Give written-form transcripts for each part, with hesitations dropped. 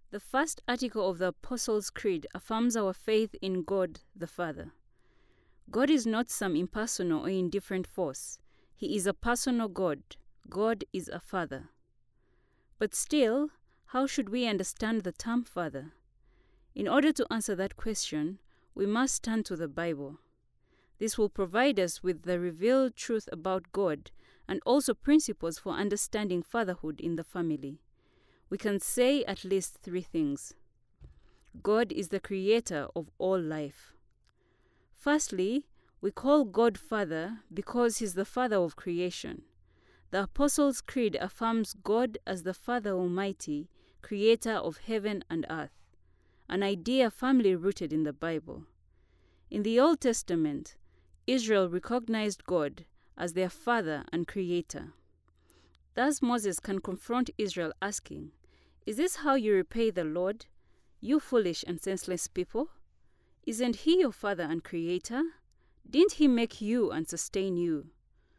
The first article of the Apostles' Creed affirms our faith in God the Father. God is not some impersonal or indifferent force. He is a personal God. God is a Father. But still, how should we understand the term Father? In order to answer that question, we must turn to the Bible. This will provide us with the revealed truth about God and also principles for understanding fatherhood in the family. We can say at least three things. God is the creator of all life. Firstly, we call God Father because He's the Father of creation. The Apostles' Creed affirms God as the Father Almighty, creator of heaven and earth, an idea firmly rooted in the Bible. In the Old Testament, Israel recognized God as their Father and Creator. Thus Moses can confront Israel asking, "Is this how you repay the Lord, you foolish and senseless people? Isn't He your Father and Creator? Didn't He make you and sustain you?"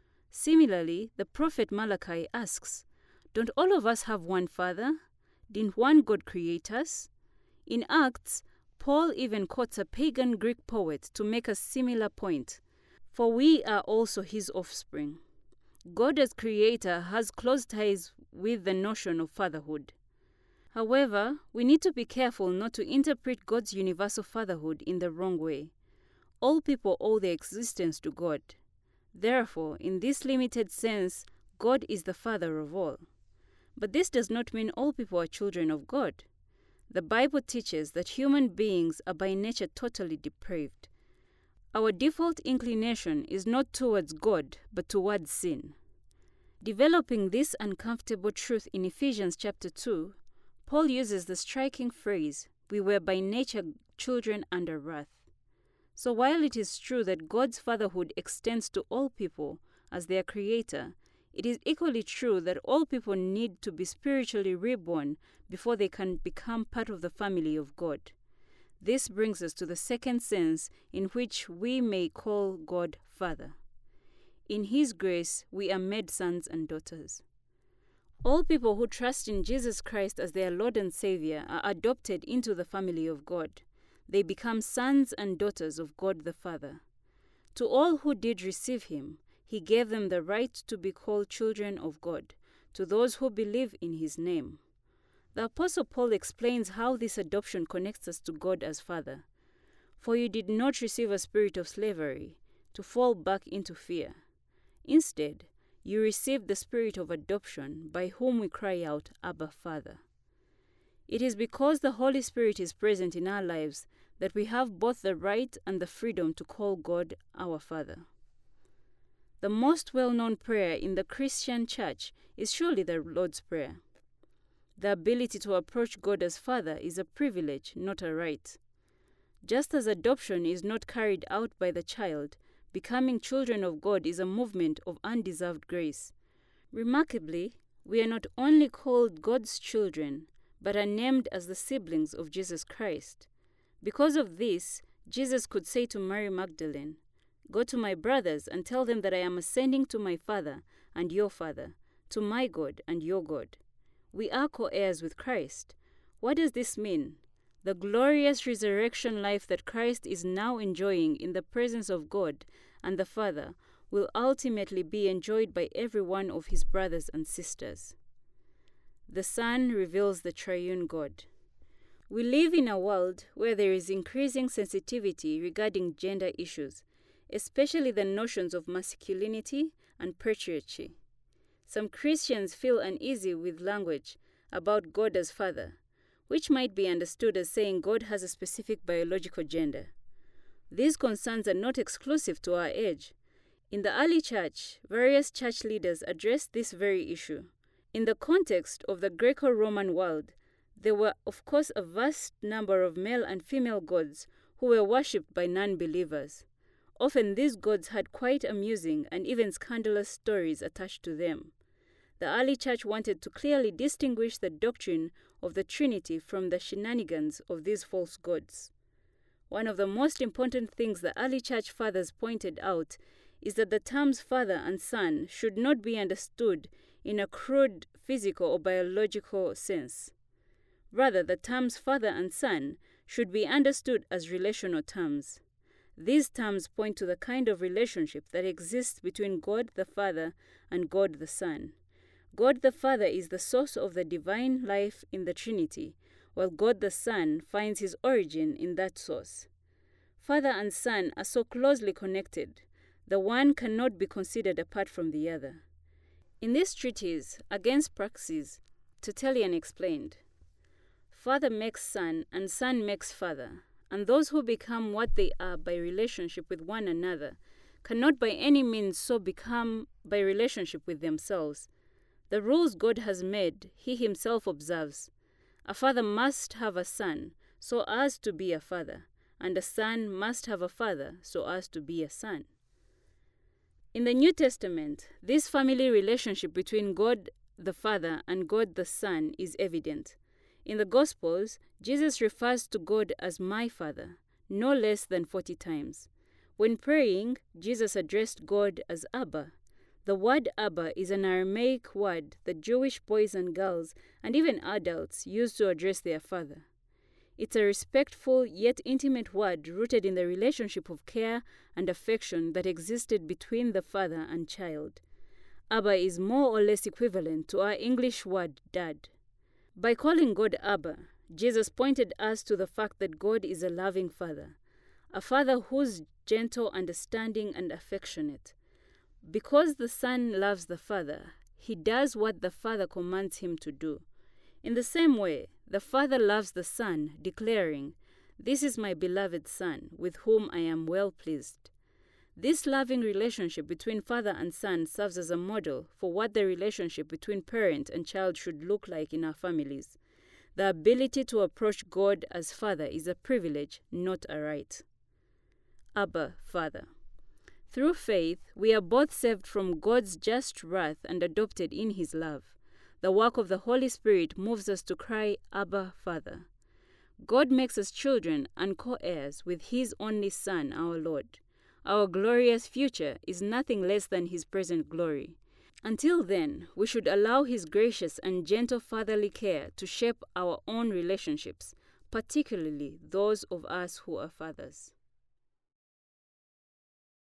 Similarly, the prophet Malachi asks, "Don't all of us have one Father? Didn't one God create us?" In Acts, Paul even quotes a pagan Greek poet to make a similar point, "For we are also His offspring." God as Creator has close ties with the notion of fatherhood. However, we need to be careful not to interpret God's universal fatherhood in the wrong way. All people owe their existence to God. Therefore, in this limited sense, God is the Father of all. But this does not mean all people are children of God. The Bible teaches that human beings are by nature totally depraved. Our default inclination is not towards God, but towards sin. Developing this uncomfortable truth in Ephesians chapter 2, Paul uses the striking phrase, "We were by nature children under wrath." So while it is true that God's fatherhood extends to all people as their creator, it is equally true that all people need to be spiritually reborn before they can become part of the family of God. This brings us to the second sense in which we may call God Father. In His grace, we are made sons and daughters. All people who trust in Jesus Christ as their Lord and Savior are adopted into the family of God. They become sons and daughters of God the Father. To all who did receive Him, He gave them the right to be called children of God, to those who believe in His name. The Apostle Paul explains how this adoption connects us to God as Father. "For you did not receive a spirit of slavery, to fall back into fear. Instead, you received the spirit of adoption, by whom we cry out, Abba, Father." It is because the Holy Spirit is present in our lives that we have both the right and the freedom to call God our Father. The most well-known prayer in the Christian church is surely the Lord's Prayer. The ability to approach God as Father is a privilege, not a right. Just as adoption is not carried out by the child, becoming children of God is a movement of undeserved grace. Remarkably, we are not only called God's children, but are named as the siblings of Jesus Christ. Because of this, Jesus could say to Mary Magdalene, "Go to my brothers and tell them that I am ascending to my Father and your Father, to my God and your God." We are co-heirs with Christ. What does this mean? The glorious resurrection life that Christ is now enjoying in the presence of God and the Father will ultimately be enjoyed by every one of His brothers and sisters. The Son reveals the triune God. We live in a world where there is increasing sensitivity regarding gender issues, especially the notions of masculinity and patriarchy. Some Christians feel uneasy with language about God as Father, which might be understood as saying God has a specific biological gender. These concerns are not exclusive to our age. In the early church, various church leaders addressed this very issue. In the context of the Greco-Roman world, there were of course a vast number of male and female gods who were worshipped by non-believers. Often these gods had quite amusing and even scandalous stories attached to them. The early church wanted to clearly distinguish the doctrine of the Trinity from the shenanigans of these false gods. One of the most important things the early church fathers pointed out is that the terms Father and Son should not be understood in a crude physical or biological sense. Rather, the terms father and son should be understood as relational terms. These terms point to the kind of relationship that exists between God the Father and God the Son. God the Father is the source of the divine life in the Trinity, while God the Son finds his origin in that source. Father and Son are so closely connected, the one cannot be considered apart from the other. In this treatise, Against Praxis, Tertullian explained, Father makes Son, and Son makes Father, and those who become what they are by relationship with one another cannot by any means so become by relationship with themselves. The rules God has made, he himself observes. A father must have a son, so as to be a father, and a son must have a father, so as to be a son. In the New Testament, this family relationship between God the Father and God the Son is evident. In the Gospels, Jesus refers to God as my Father, no less than 40 times. When praying, Jesus addressed God as Abba. The word Abba is an Aramaic word that Jewish boys and girls, and even adults, use to address their father. It's a respectful yet intimate word rooted in the relationship of care and affection that existed between the father and child. Abba is more or less equivalent to our English word dad. By calling God Abba, Jesus pointed us to the fact that God is a loving father, a father who's gentle, understanding, and affectionate. Because the Son loves the Father, he does what the Father commands him to do. In the same way, the Father loves the Son, declaring, "This is my beloved Son, with whom I am well pleased." This loving relationship between father and son serves as a model for what the relationship between parent and child should look like in our families. The ability to approach God as Father is a privilege, not a right. Abba, Father. Through faith, we are both saved from God's just wrath and adopted in his love. The work of the Holy Spirit moves us to cry, Abba, Father. God makes us children and co-heirs with his only Son, our Lord. Our glorious future is nothing less than his present glory. Until then, we should allow his gracious and gentle fatherly care to shape our own relationships, particularly those of us who are fathers.